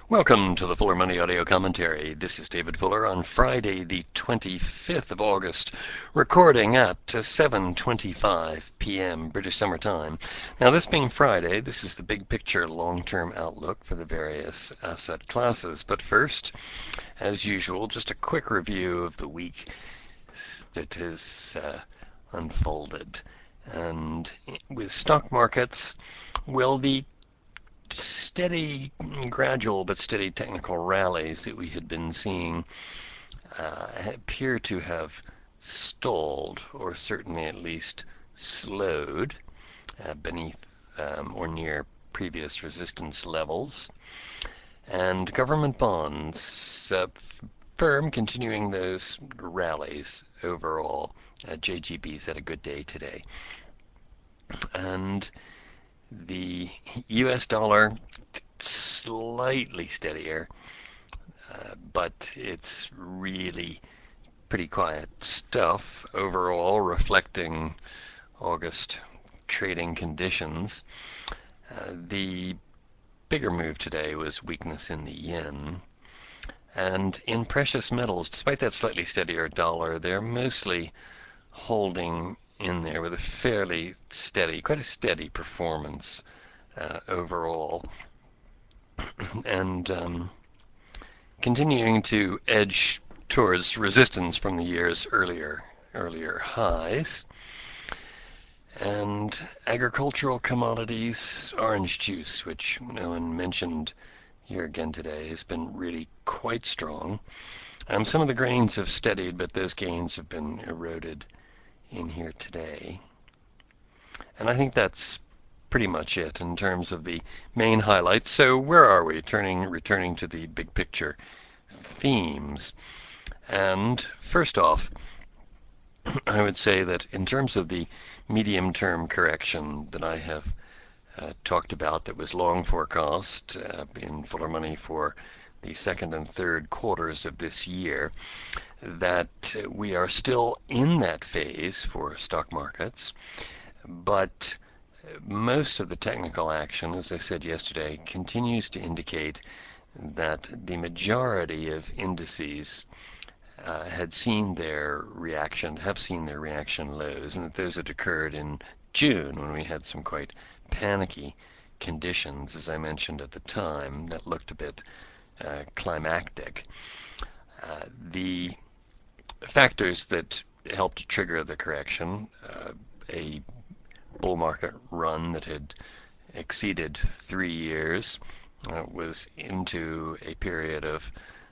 Welcome to the Fuller Money Audio Commentary. This is David Fuller on Friday, the 25th of August, recording at 7:25 p.m. British Summer Time. Now, this being Friday, this is the big picture long-term outlook for the various asset classes. But first, as usual, just a quick review of the week that has unfolded. And with stock markets, well, the steady, gradual but steady technical rallies that we had been seeing appear to have stalled, or certainly at least slowed, beneath or near previous resistance levels. And government bonds firm, continuing those rallies overall. JGB's had a good day today. And the US dollar, slightly steadier, but it's really pretty quiet stuff overall, reflecting August trading conditions. The bigger move today was weakness in the yen. And in precious metals, despite that slightly steadier dollar, they're mostly holding in there with a fairly steady, quite a steady performance overall, and continuing to edge towards resistance from the year's earlier highs. And agricultural commodities, orange juice, which no one mentioned here again today, has been really quite strong. Some of the grains have steadied, but those gains have been eroded in here today. And I think that's pretty much it in terms of the main highlights. So where are we? Returning to the big picture themes. And first off, I would say that in terms of the medium-term correction that I have talked about, that was long forecast in Fuller Money for the second and third quarters of this year, that we are still in that phase for stock markets, but most of the technical action, as I said yesterday, continues to indicate that the majority of indices have seen their reaction lows, and that those had occurred in June when we had some quite panicky conditions, as I mentioned at the time, that looked a bit climactic. The factors that helped to trigger the correction, a bull market run that had exceeded 3 years, was into a period of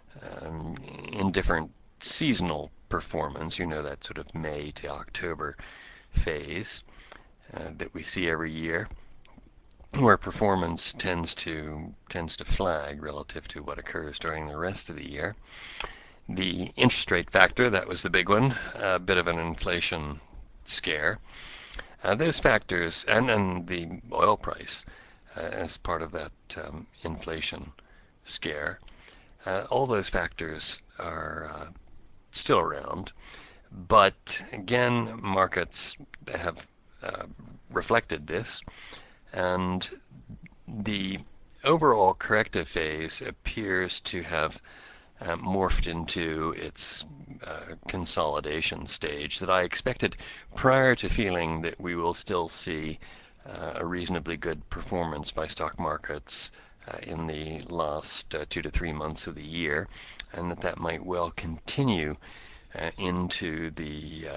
indifferent seasonal performance, that sort of May to October phase that we see every year, where performance tends to flag relative to what occurs during the rest of the year. The interest rate factor, that was the big one, a bit of an inflation scare. Those factors, and the oil price as part of that inflation scare, all those factors are still around. But again, markets have reflected this, and the overall corrective phase appears to have morphed into its consolidation stage that I expected prior to feeling that we will still see a reasonably good performance by stock markets in the last 2 to 3 months of the year, and that might well continue into the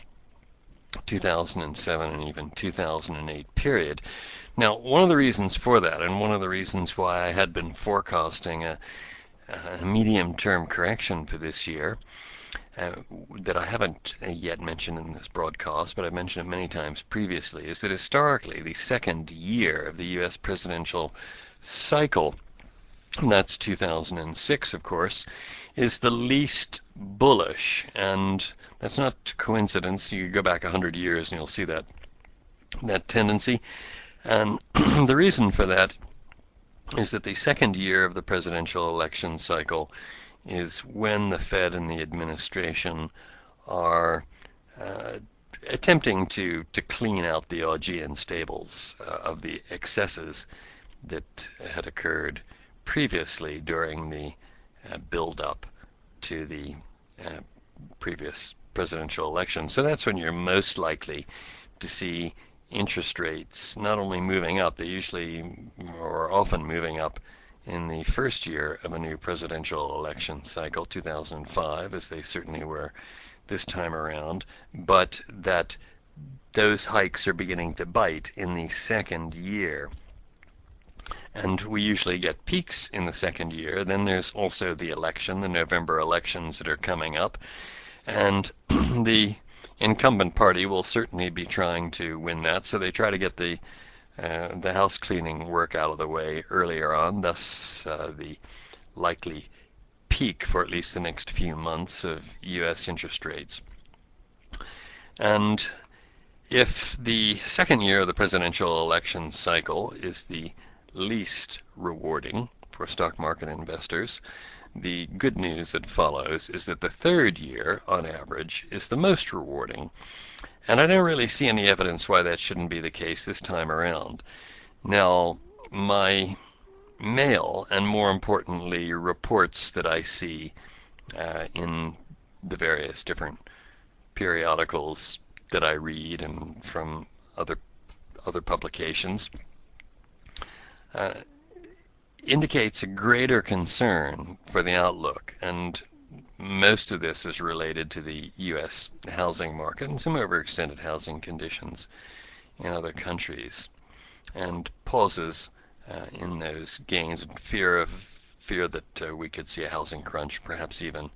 2007 and even 2008 period. Now, one of the reasons for that, and one of the reasons why I had been forecasting a medium-term correction for this year, that I haven't yet mentioned in this broadcast, but I've mentioned it many times previously, is that historically the second year of the U.S. presidential cycle, and that's 2006, of course, is the least bullish. And that's not coincidence. You go back 100 years and you'll see that tendency. And the reason for that is that the second year of the presidential election cycle is when the Fed and the administration are attempting to clean out the Augean stables of the excesses that had occurred previously during the build-up to the previous presidential election. So that's when you're most likely to see interest rates not only moving up, they usually or often moving up in the first year of a new presidential election cycle, 2005, as they certainly were this time around, but that those hikes are beginning to bite in the second year. And we usually get peaks in the second year. Then there's also the election, the November elections that are coming up. And the incumbent party will certainly be trying to win that. So they try to get the house cleaning work out of the way earlier on, thus the likely peak for at least the next few months of U.S. interest rates. And if the second year of the presidential election cycle is the least rewarding for stock market investors, the good news that follows is that the third year, on average, is the most rewarding. And I don't really see any evidence why that shouldn't be the case this time around. Now, my mail, and more importantly, reports that I see in the various different periodicals that I read and from other publications, indicates a greater concern for the outlook, and most of this is related to the U.S. housing market and some overextended housing conditions in other countries, and pauses in those gains and fear that we could see a housing crunch, perhaps even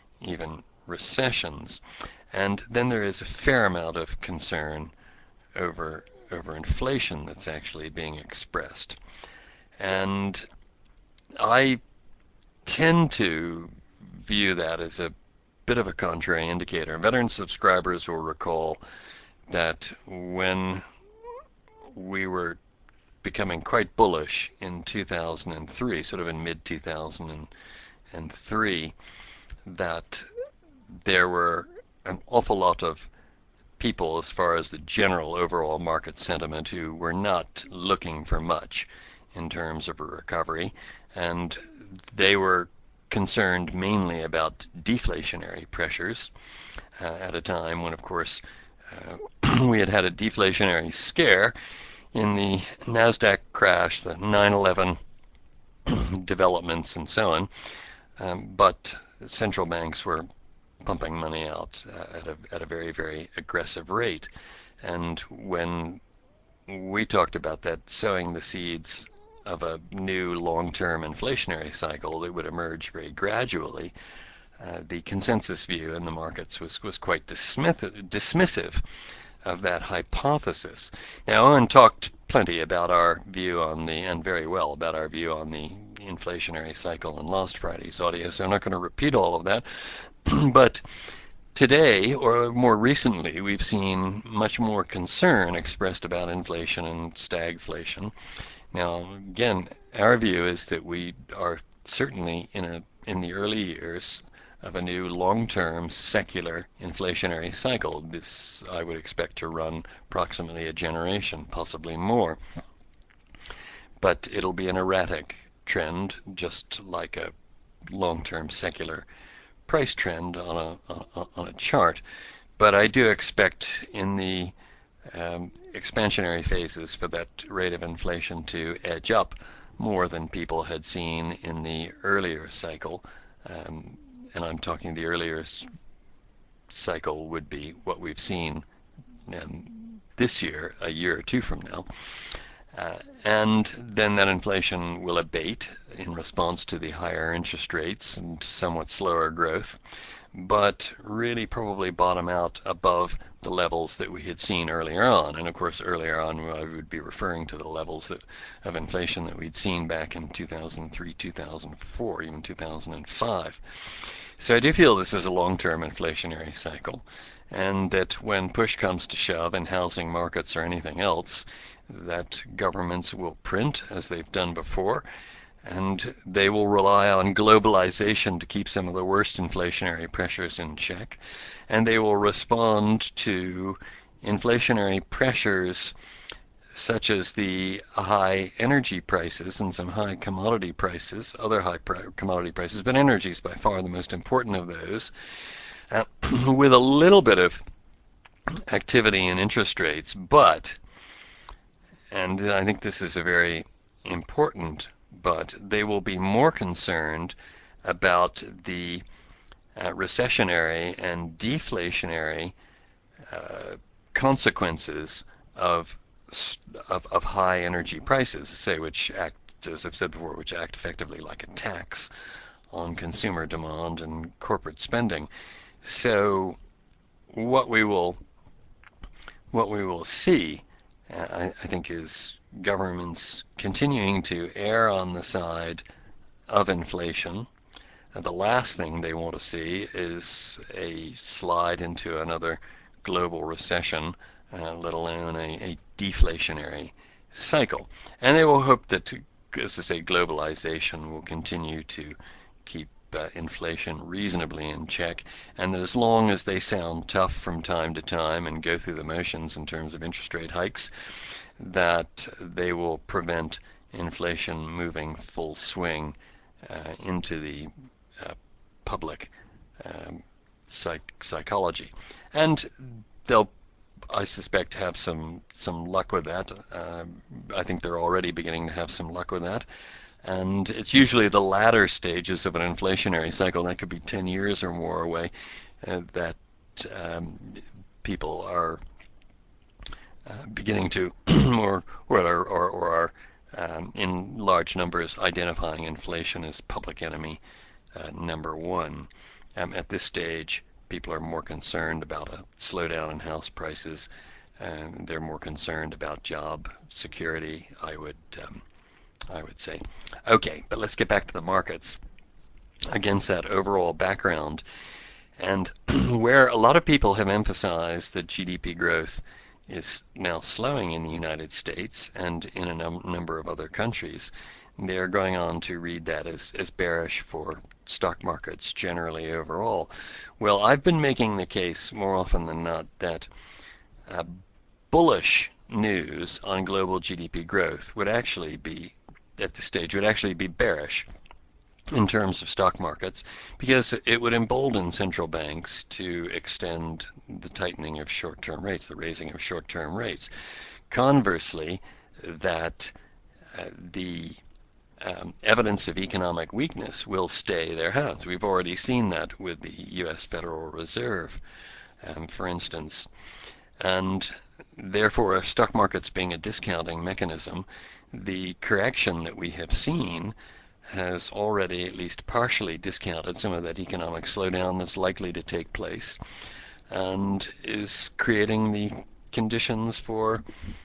recessions. And then there is a fair amount of concern over inflation that's actually being expressed. And I tend to view that as a bit of a contrary indicator. Veteran subscribers will recall that when we were becoming quite bullish in 2003, sort of in mid-2003, that there were an awful lot of people, as far as the general overall market sentiment, who were not looking for much in terms of a recovery, and they were concerned mainly about deflationary pressures at a time when, of course, we had a deflationary scare in the NASDAQ crash, the 9/11 developments, and so on. But central banks were pumping money out at a very, very aggressive rate. And when we talked about that, sowing the seeds of a new long-term inflationary cycle that would emerge very gradually, the consensus view in the markets was quite dismissive of that hypothesis. Now, Owen talked plenty about our view on and very well about our view on the inflationary cycle in last Friday's audio, so I'm not going to repeat all of that. But today, or more recently, we've seen much more concern expressed about inflation and stagflation. Now, again, our view is that we are certainly in the early years of a new long-term secular inflationary cycle. This I would expect to run approximately a generation, possibly more. But it'll be an erratic trend, just like a long-term secular price trend on a chart. But I do expect in the expansionary phases for that rate of inflation to edge up more than people had seen in the earlier cycle. And I'm talking the earlier cycle would be what we've seen this year, a year or two from now. And then that inflation will abate in response to the higher interest rates and somewhat slower growth, but really probably bottom out above the levels that we had seen earlier on. And of course, earlier on, I would be referring to the levels of inflation that we'd seen back in 2003, 2004, even 2005. So I do feel this is a long-term inflationary cycle, and that when push comes to shove in housing markets or anything else, that governments will print as they've done before, and they will rely on globalization to keep some of the worst inflationary pressures in check, and they will respond to inflationary pressures such as the high energy prices and some high commodity prices, other commodity prices, but energy is by far the most important of those, uh, with a little bit of activity in interest rates, but, and I think this is a very important but, they will be more concerned about the recessionary and deflationary consequences of high energy prices, say, which act, as I've said before, which act effectively like a tax on consumer demand and corporate spending. So what we will see, I think, is governments continuing to err on the side of inflation. The last thing they want to see is a slide into another global recession, let alone a deflationary cycle. And they will hope that, as I say, globalization will continue to keep inflation reasonably in check, and that as long as they sound tough from time to time and go through the motions in terms of interest rate hikes, that they will prevent inflation moving full swing into the public psychology. And they'll, I suspect, have some luck with that. I think they're already beginning to have some luck with that. And it's usually the latter stages of an inflationary cycle, that could be 10 years or more away, that people are beginning to, or are in large numbers identifying inflation as public enemy number one. At this stage, people are more concerned about a slowdown in house prices, and they're more concerned about job security, I would say. Okay, but let's get back to the markets. Against that overall background, and where a lot of people have emphasized that GDP growth is now slowing in the United States and in a number of other countries, they're going on to read that as bearish for stock markets generally overall. Well, I've been making the case more often than not that bullish news on global GDP growth would actually be, at this stage, would actually be bearish in terms of stock markets, because it would embolden central banks to extend the tightening of short-term rates, the raising of short-term rates. Conversely, that the evidence of economic weakness will stay their hands. We've already seen that with the U.S. Federal Reserve, for instance. And therefore, stock markets being a discounting mechanism, the correction that we have seen has already at least partially discounted some of that economic slowdown that's likely to take place, and is creating the conditions for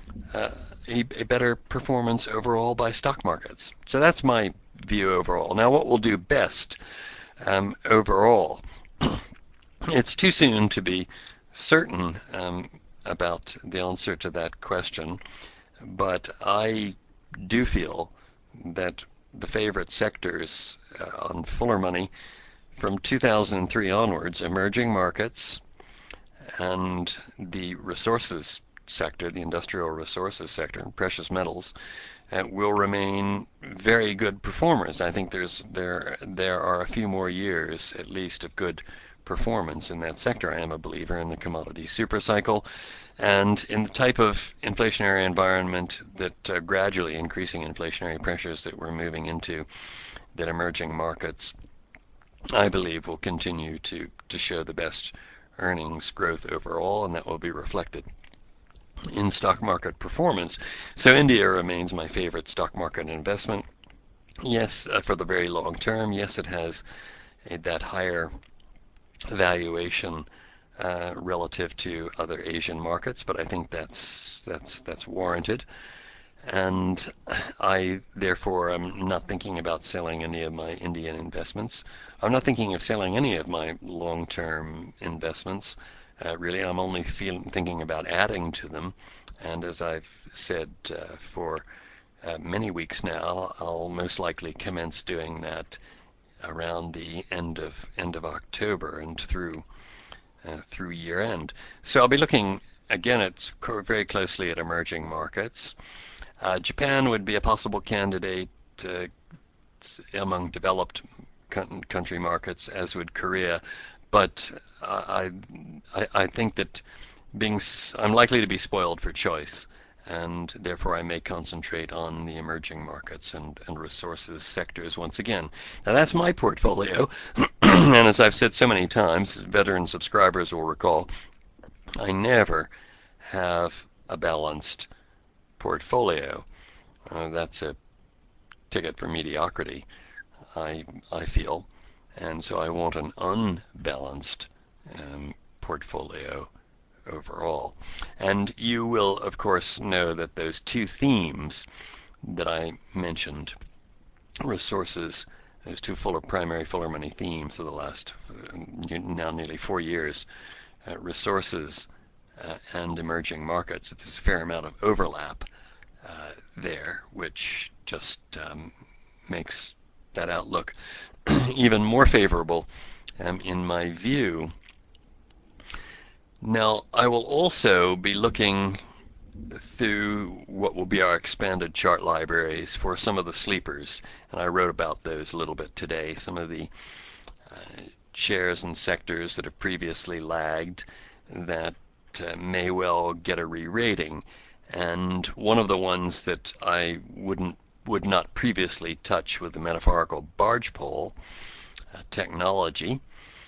a better performance overall by stock markets. So that's my view overall. Now, what will do best overall? It's too soon to be certain about the answer to that question, but I do feel that the favorite sectors on Fuller Money from 2003 onwards, emerging markets and the resources sector, the industrial resources sector, precious metals, will remain very good performers. I think there are a few more years at least of good performance in that sector. I am a believer in the commodity supercycle, and in the type of inflationary environment that gradually increasing inflationary pressures that we're moving into, that emerging markets, I believe, will continue to show the best earnings growth overall, and that will be reflected in stock market performance. So India remains my favorite stock market investment. Yes, for the very long term. Yes, it has that higher valuation relative to other Asian markets, but I think that's warranted. And I therefore am not thinking about selling any of my Indian investments. I'm not thinking of selling any of my long-term investments. Really, I'm only thinking about adding to them. And as I've said for many weeks now, I'll most likely commence doing that around the end of October and through year end. So I'll be looking again, it's very closely at emerging markets. Japan would be a possible candidate among developed country markets, as would Korea. But I think that I'm likely to be spoiled for choice, and therefore I may concentrate on the emerging markets and resources sectors once again. Now that's my portfolio, and as I've said so many times, veteran subscribers will recall, I never have a balanced portfolio. That's a ticket for mediocrity, I feel, and so I want an unbalanced portfolio overall. And you will, of course, know that those two themes that I mentioned, resources, those two primary Fuller Money themes of the last now nearly 4 years, resources and emerging markets. There's a fair amount of overlap there, which just makes that outlook even more favorable in my view. Now, I will also be looking through what will be our expanded chart libraries for some of the sleepers, and I wrote about those a little bit today. Some of the shares and sectors that have previously lagged that may well get a re-rating, and one of the ones that I would not previously touch with the metaphorical barge pole, technology,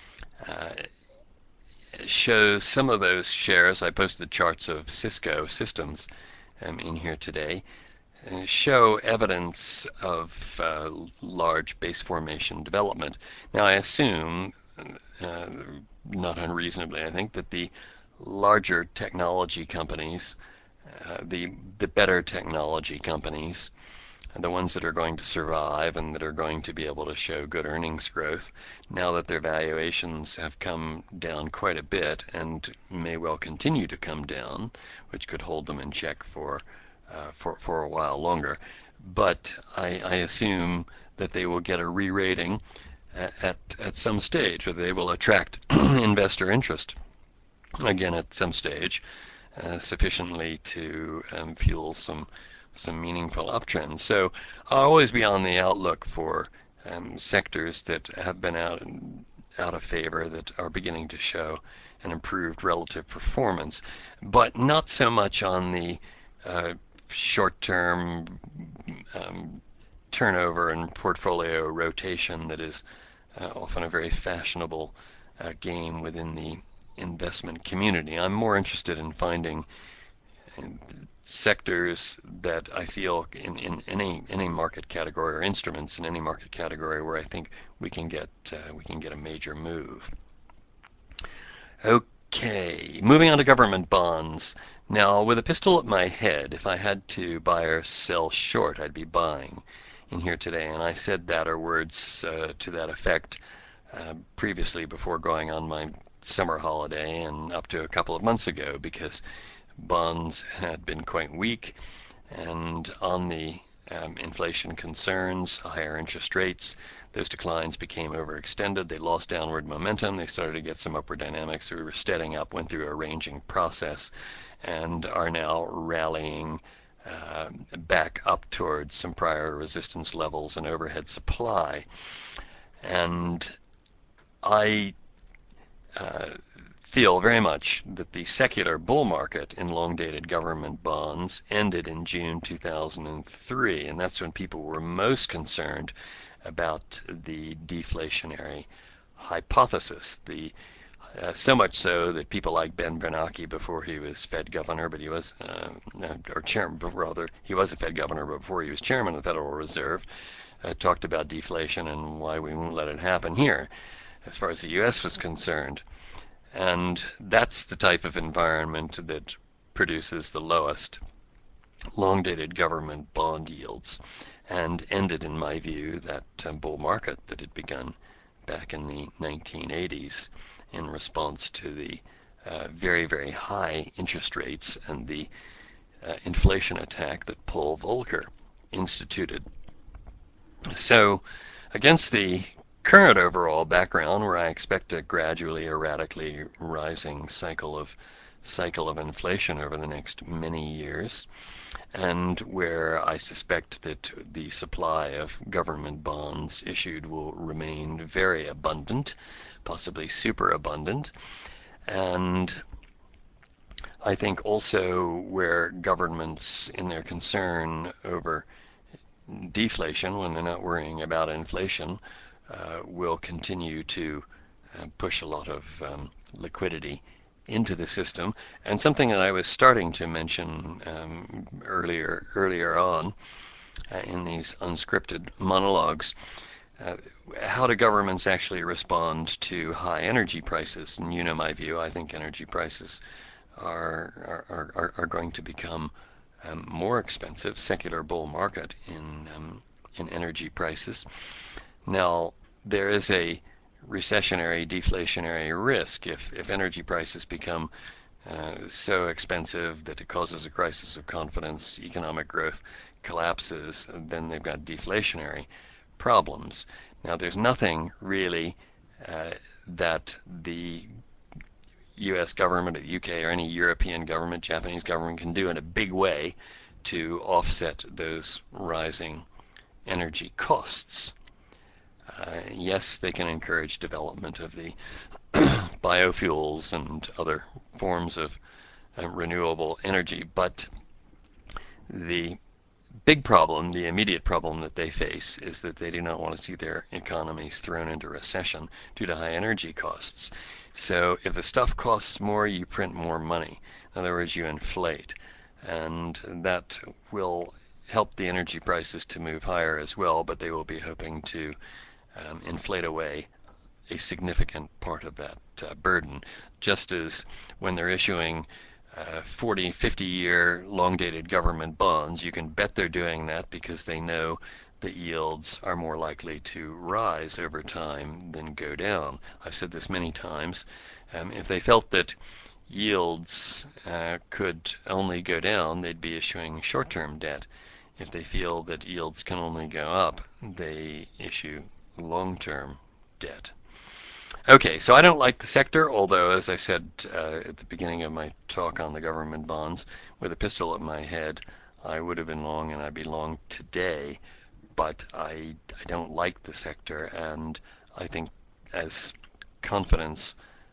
shows some of those shares. I posted charts of Cisco Systems in here today, show evidence of large base formation development. Now I assume, not unreasonably I think, that the larger technology companies, the better technology companies, the ones that are going to survive and that are going to be able to show good earnings growth, now that their valuations have come down quite a bit and may well continue to come down, which could hold them in check for a while longer. But I assume that they will get a re-rating at some stage, or they will attract investor interest again at some stage, sufficiently to fuel some meaningful uptrends. So I'll always be on the outlook for sectors that have been out of favor, that are beginning to show an improved relative performance, but not so much on the short-term turnover and portfolio rotation that is often a very fashionable game within the investment community. I'm more interested in finding sectors that I feel in any market category, or instruments in any market category, where I think we can get a major move. Okay, moving on to government bonds. Now, with a pistol at my head, if I had to buy or sell short, I'd be buying in here today, and I said that, or words to that effect, previously, before going on my summer holiday and up to a couple of months ago, because bonds had been quite weak, and on the inflation concerns, higher interest rates, those declines became overextended. They lost downward momentum. They started to get some upward dynamics. We were steadying up, went through a ranging process, and are now rallying back up towards some prior resistance levels and overhead supply. And I feel very much that the secular bull market in long-dated government bonds ended in June 2003, and that's when people were most concerned about the deflationary hypothesis. So much so that people like Ben Bernanke, before he was Fed governor, but he was, or chairman, rather, he was a Fed governor, but before he was chairman of the Federal Reserve, talked about deflation and why we won't let it happen here, as far as the U.S. was concerned. And that's the type of environment that produces the lowest long-dated government bond yields, and ended, in my view, that bull market that had begun back in the 1980s in response to the very, very high interest rates and the inflation attack that Paul Volcker instituted. So, against the current overall background, where I expect a gradually, erratically rising cycle of cycle of inflation over the next many years, and where I suspect that the supply of government bonds issued will remain very abundant, possibly super abundant, and I think also where governments, in their concern over deflation when they're not worrying about inflation, will continue to push a lot of liquidity into the system. And something that I was starting to mention earlier on in these unscripted monologues, how do governments actually respond to high energy prices? And you know my view. I think energy prices are going to become more expensive, secular bull market in energy prices. Now, there is a recessionary, deflationary risk if energy prices become so expensive that it causes a crisis of confidence, economic growth collapses, then they've got deflationary problems. Now, there's nothing really that the U.S. government or the U.K. or any European government, Japanese government can do in a big way to offset those rising energy costs. Yes, they can encourage development of the biofuels and other forms of renewable energy, but the big problem, the immediate problem that they face is that they do not want to see their economies thrown into recession due to high energy costs. So if the stuff costs more, you print more money. In other words, you inflate. And that will help the energy prices to move higher as well, but they will be hoping to inflate away a significant part of that burden, just as when they're issuing 40, 50-year long-dated government bonds, you can bet they're doing that because they know that yields are more likely to rise over time than go down. I've said this many times. If they felt that yields could only go down, they'd be issuing short-term debt. If they feel that yields can only go up, they issue long-term debt. Okay, so I don't like the sector, although, as I said at the beginning of my talk on the government bonds, with a pistol at my head, I would have been long and I'd be long today, but I don't like the sector, and I think as confidence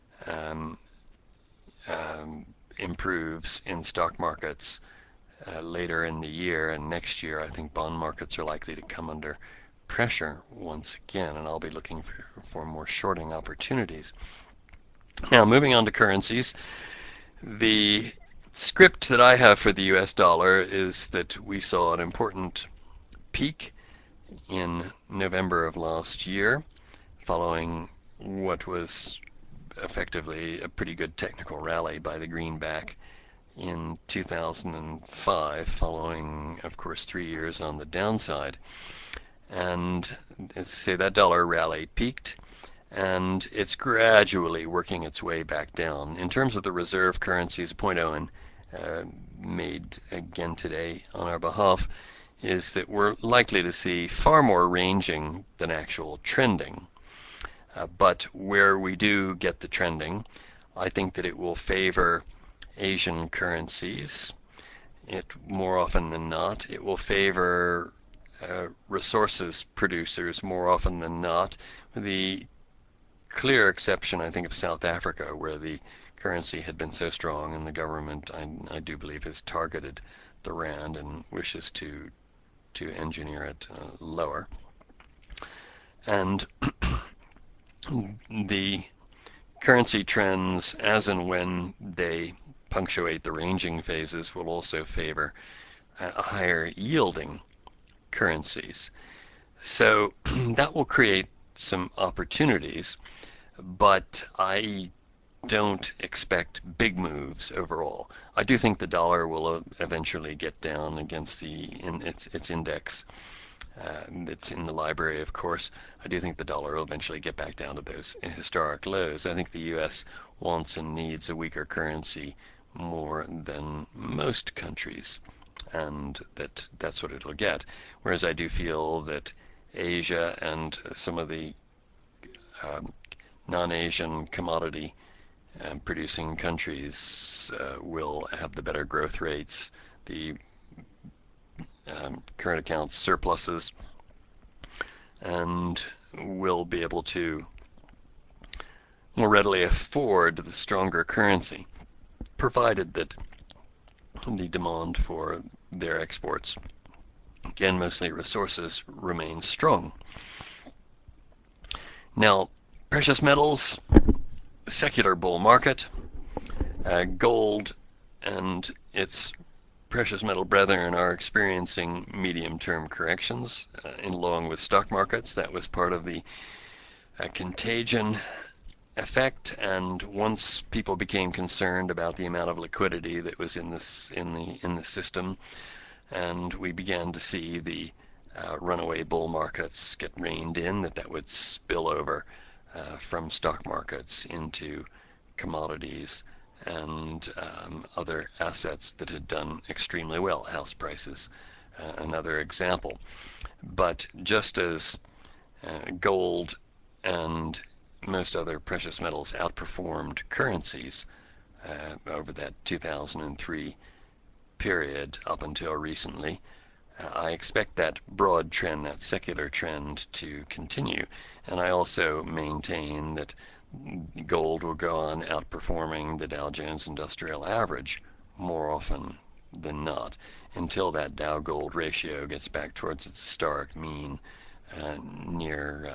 improves in stock markets later in the year and next year, I think bond markets are likely to come under pressure once again, and I'll be looking for more shorting opportunities. Now, moving on to currencies, the script that I have for the US dollar is that we saw an important peak in November of last year, following what was effectively a pretty good technical rally by the greenback in 2005, following, of course, 3 years on the downside. And as I say, that dollar rally peaked, and it's gradually working its way back down. In terms of the reserve currencies, a point Owen made again today on our behalf is that we're likely to see far more ranging than actual trending. But where we do get the trending, I think that it will favor Asian currencies. It more often than not, it will favor resources producers more often than not, with the clear exception, I think, of South Africa, where the currency had been so strong and the government, I do believe, has targeted the rand and wishes to engineer it lower. And the currency trends, as and when they punctuate the ranging phases, will also favor higher yielding currencies. So that will create some opportunities, but I don't expect big moves overall. I do think the dollar will eventually get down against its index. It's in the library, of course. I do think the dollar will eventually get back down to those historic lows. I think the U.S. wants and needs a weaker currency more than most countries, and that's what it'll get. Whereas I do feel that Asia and some of the non-Asian commodity producing countries will have the better growth rates, the current account surpluses, and will be able to more readily afford the stronger currency, provided that the demand for their exports, again mostly resources, remains strong. Now, precious metals, secular bull market, gold and its precious metal brethren are experiencing medium-term corrections along with stock markets. That was part of the contagion effect, and once people became concerned about the amount of liquidity that was in the system, and we began to see the runaway bull markets get reined in, that would spill over from stock markets into commodities and other assets that had done extremely well. House prices, another example. But just as gold and most other precious metals outperformed currencies over that 2003 period up until recently, I expect that broad trend, that secular trend, to continue. And I also maintain that gold will go on outperforming the Dow Jones Industrial Average more often than not, until that Dow Gold ratio gets back towards its historic mean near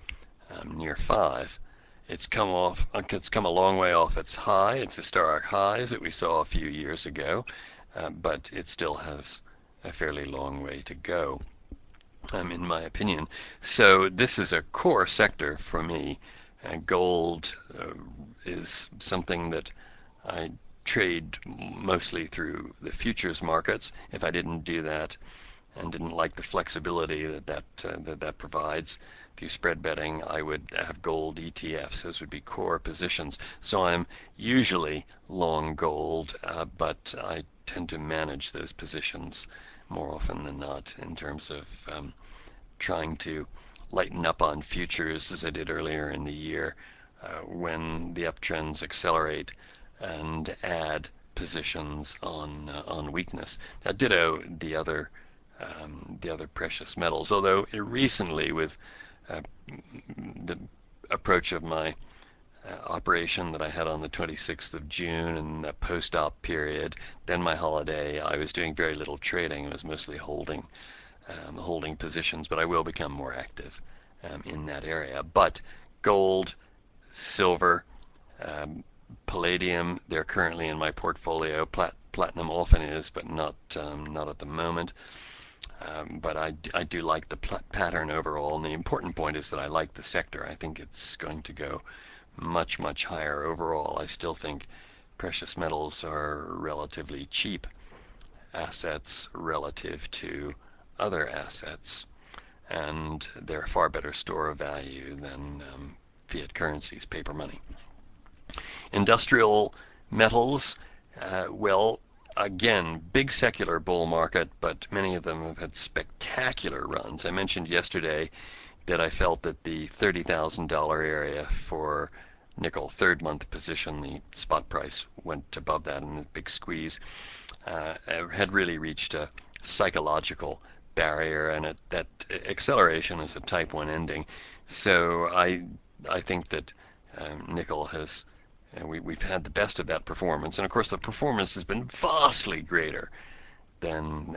5. It's come a long way off its historic highs that we saw a few years ago, but it still has a fairly long way to go, in my opinion. So this is a core sector for me. Gold is something that I trade mostly through the futures markets. If I didn't do that and didn't like the flexibility that provides through spread betting, I would have gold ETFs. Those would be core positions. So I'm usually long gold, but I tend to manage those positions more often than not in terms of trying to lighten up on futures, as I did earlier in the year, when the uptrends accelerate, and add positions on weakness. Now, ditto the other precious metals. Although recently, with the approach of my operation that I had on the 26th of June and the post-op period, then my holiday, I was doing very little trading. I was mostly holding positions, but I will become more active in that area. But gold, silver, palladium, they're currently in my portfolio. Platinum often is, but not at the moment. But I do like the pattern overall, and the important point is that I like the sector. I think it's going to go much, much higher overall. I still think precious metals are relatively cheap assets relative to other assets, and they're a far better store of value than fiat currencies, paper money. Industrial metals, well, again, big secular bull market, but many of them have had spectacular runs. I mentioned yesterday that I felt that the $30,000 area for nickel third month position, the spot price went above that in the big squeeze, had really reached a psychological barrier, and that acceleration is a type 1 ending. So I think that nickel has, we've had the best of that performance, and of course the performance has been vastly greater than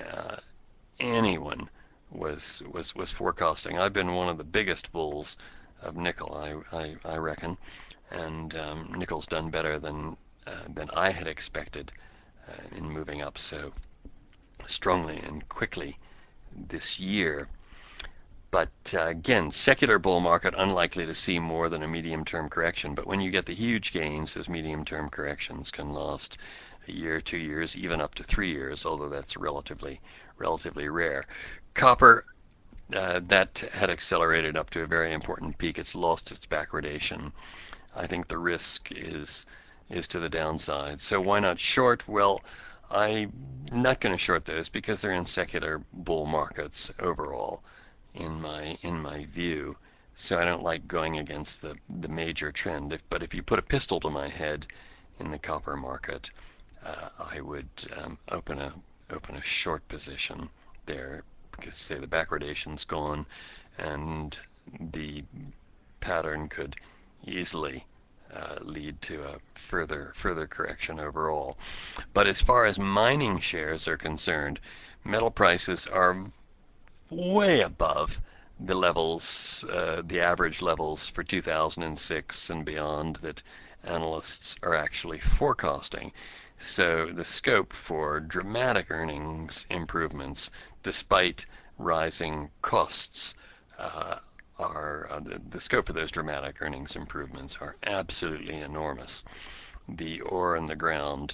anyone was forecasting. I've been one of the biggest bulls of nickel, I reckon, and nickel's done better than I had expected in moving up so strongly and quickly this year. But again, secular bull market, unlikely to see more than a medium-term correction. But when you get the huge gains, those medium-term corrections can last a year, 2 years, even up to 3 years, although that's relatively rare. Copper, that had accelerated up to a very important peak. It's lost its backwardation. I think the risk is to the downside. So why not short? Well, I'm not going to short those because they're in secular bull markets overall, in my view. So I don't like going against the major trend. But if you put a pistol to my head in the copper market, I would open a short position there because, say, the backwardation's gone, and the pattern could easily lead to a further correction overall. But as far as mining shares are concerned, metal prices are way above the levels, the average levels for 2006 and beyond that analysts are actually forecasting. So the scope for dramatic earnings improvements, despite rising costs, the scope for those dramatic earnings improvements are absolutely enormous. The ore in the ground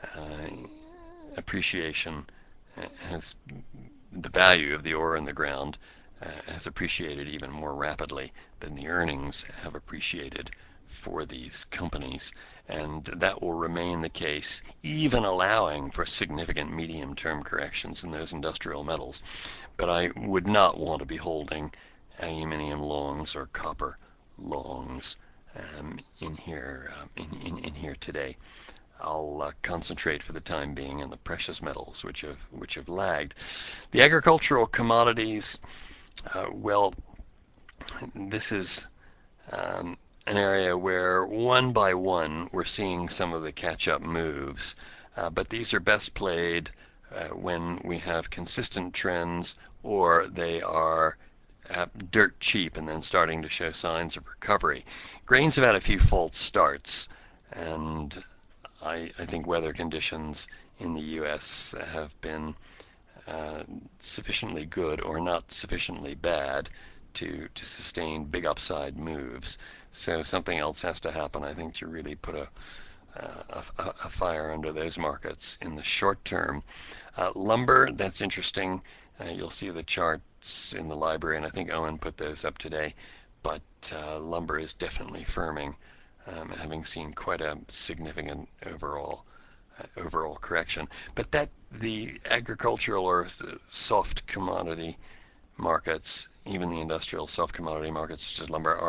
appreciation has the value of the ore in the ground has appreciated even more rapidly than the earnings have appreciated for these companies, and that will remain the case even allowing for significant medium-term corrections in those industrial metals. But I would not want to be holding aluminium longs or copper longs in here today. I'll concentrate for the time being on the precious metals, which have lagged. The agricultural commodities, well, this is an area where one by one we're seeing some of the catch-up moves, but these are best played when we have consistent trends or they are dirt cheap and then starting to show signs of recovery. Grains have had a few false starts, and I think weather conditions in the U.S. have been sufficiently good or not sufficiently bad to sustain big upside moves. So something else has to happen, I think, to really put a fire under those markets in the short term. Lumber, that's interesting. You'll see the charts in the library, and I think Owen put those up today. But lumber is definitely firming, having seen quite a significant overall correction. But that the agricultural or soft commodity markets, even the industrial soft commodity markets such as lumber,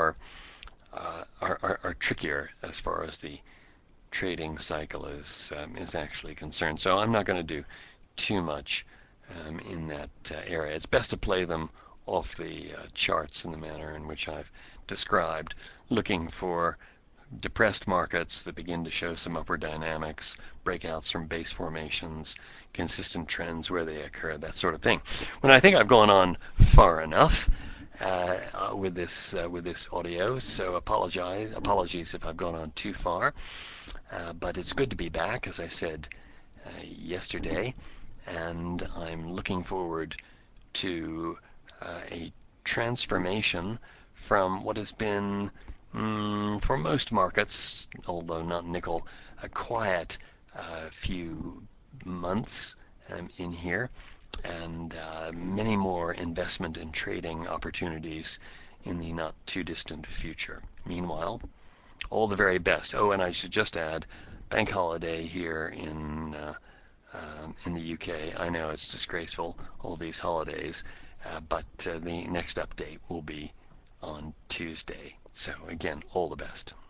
are trickier as far as the trading cycle is actually concerned. So I'm not going to do too much in that area. It's best to play them off the charts in the manner in which I've described, looking for depressed markets that begin to show some upward dynamics, breakouts from base formations, consistent trends where they occur, that sort of thing. When I think I've gone on far enough with this audio, so apologies if I've gone on too far. But it's good to be back, as I said yesterday, and I'm looking forward to a transformation from what has been, for most markets, although not nickel, a quiet few months in here, and many more investment and trading opportunities in the not too distant future. Meanwhile, all the very best. Oh, and I should just add, bank holiday here in the UK. I know it's disgraceful, all these holidays, but the next update will be on Tuesday. So again, all the best.